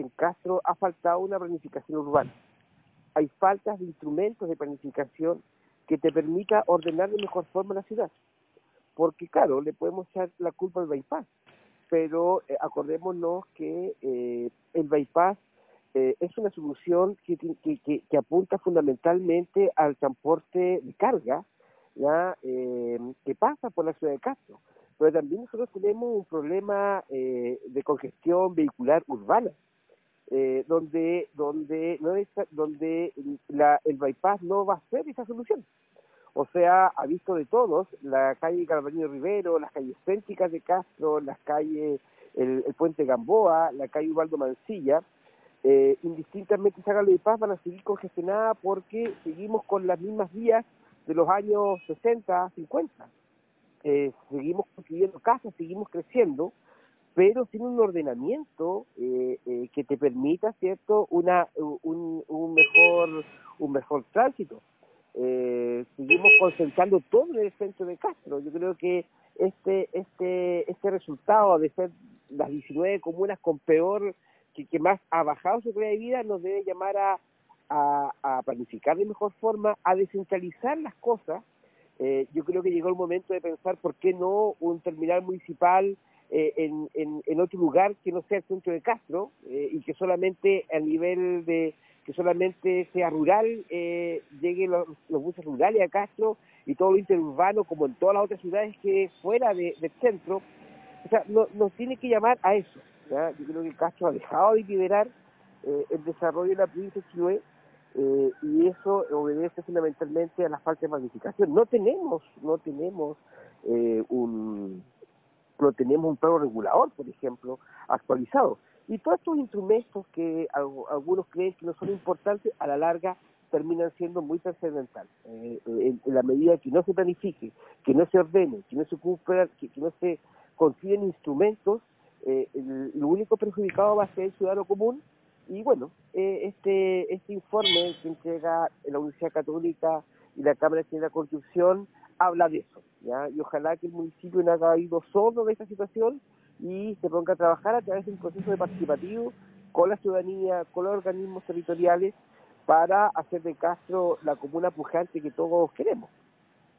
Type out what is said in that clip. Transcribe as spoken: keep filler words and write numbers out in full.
en Castro ha faltado una planificación urbana. Hay faltas de instrumentos de planificación que te permita ordenar de mejor forma la ciudad. Porque claro, le podemos echar la culpa al bypass, pero eh, acordémonos que eh, el bypass eh, es una solución que, que, que, que apunta fundamentalmente al transporte de carga, ya eh, que pasa por la ciudad de Castro. Pero también nosotros tenemos un problema eh, de congestión vehicular urbana, eh, donde donde no es, donde la, el bypass no va a ser esa solución. O sea, ha visto de todos, la calle Galvarino Rivero, las calles céntricas de Castro, las calles, el, el puente Gamboa, la calle Ubaldo Mancilla, eh, indistintamente se haga el bypass, van a seguir congestionadas porque seguimos con las mismas vías de los años sesenta, cincuenta. Eh, seguimos construyendo casas, seguimos creciendo, pero sin un ordenamiento eh, eh, que te permita, cierto, una un, un mejor un mejor tránsito. Eh, seguimos concentrando todo en el centro de Castro. Yo creo que este este este resultado de ser las diecinueve comunas con peor, que, que más ha bajado su calidad de vida, nos debe llamar a, a, a planificar de mejor forma, a descentralizar las cosas. Eh, yo creo que llegó el momento de pensar por qué no un terminal municipal eh, en, en, en otro lugar que no sea el centro de Castro, eh, y que solamente a nivel de, que solamente sea rural, eh, lleguen los, los buses rurales a Castro y todo lo interurbano, como en todas las otras ciudades que fuera de, del centro. O sea, no, nos tiene que llamar a eso, ¿ya? Yo creo que Castro ha dejado de liderar eh, el desarrollo de la provincia de Chiloé, eh, y eso obedece fundamentalmente a la falta de planificación. No tenemos, no tenemos eh, un no tenemos un plano regulador, por ejemplo, actualizado. Y todos estos instrumentos que algunos creen que no son importantes, a la larga terminan siendo muy trascendentales. Eh, en, en la medida que no se planifique, que no se ordene, que no se ocupe, que, que no se consiguen instrumentos, eh, el, lo único perjudicado va a ser el ciudadano común. Y bueno, eh, este este informe que entrega la Universidad Católica y la Cámara de la Construcción habla de eso, ¿ya? Y ojalá que el municipio no haya ido sordo de esta situación y se ponga a trabajar a través de un proceso de participativo con la ciudadanía, con los organismos territoriales, para hacer de Castro la comuna pujante que todos queremos.